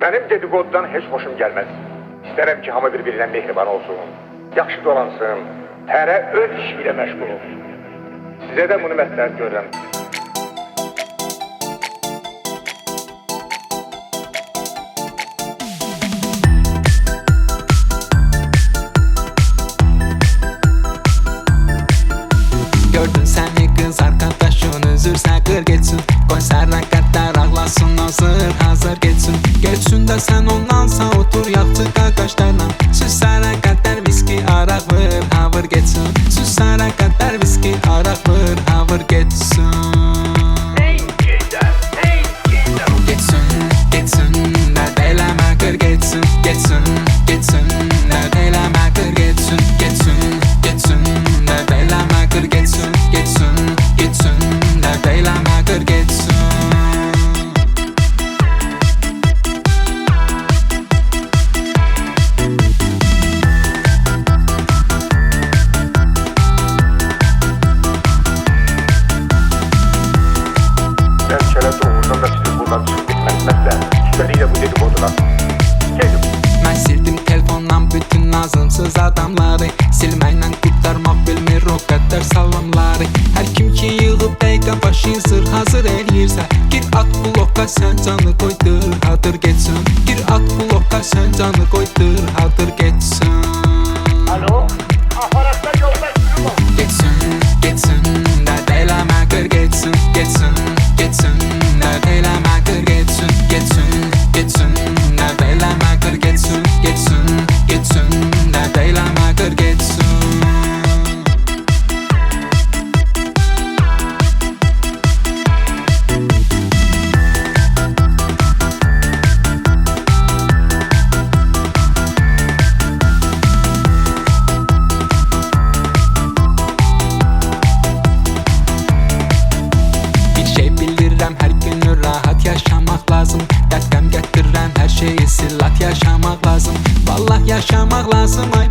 Benim dedikodudan heç hoşum gelmez. İsterim ki hamı birbirinden mehriban olsun. Yaxşı dolansın. Hərə öz işiyle məşğul olsun. Size de bunu məsləhət görürəm. Gördün seni kız arkadaşın üzürse kır geçsin. Koy sərrəkətlər ağlasın hazır geçsin. Geçsin de sen ondansa otur yaxçı qaqaşlarla. Süz sərrəkətlər viski araq vır havır geçsin. Süz sərrəkətlər viski araq vır havır geçsin. Geçsin, dert eləmə qır geçsin. Geçsin, dert eləmə qır geçsin. Geçsin, dert eləmə qır geçsin. Geçsin, dert eləmə qır geçsin. Belki doğrudan da sizi buradan çıkıp gitmezler. Üstelik de bu dedikodular. Mən sildim telefondan bütün lazımsız adamları. Silməklə qurtarmaq bilmir o qədər salamları. Hər kim ki yığıb dəqiqə başı zır hazır eləyirsə, gir at bloka sən canı qoydur hadır geçsin. Gir at bloka sən canı qoydur hadır geçsin. Alo? Aparatlar yolda sürü var. Geçsin, dert eləmə qır geçsin. Geçsin, dert eləmə qır geçsin. Geçsin, dert eləmə qır geçsin. Geçsin, dert eləmə qır geçsin. Bir şey bilirəm, hər günü rahat yaşamaq lazım. Dərd qəm gətirən hər şeyi silat yaşamaq lazım. Vallah yaşamaq lazım.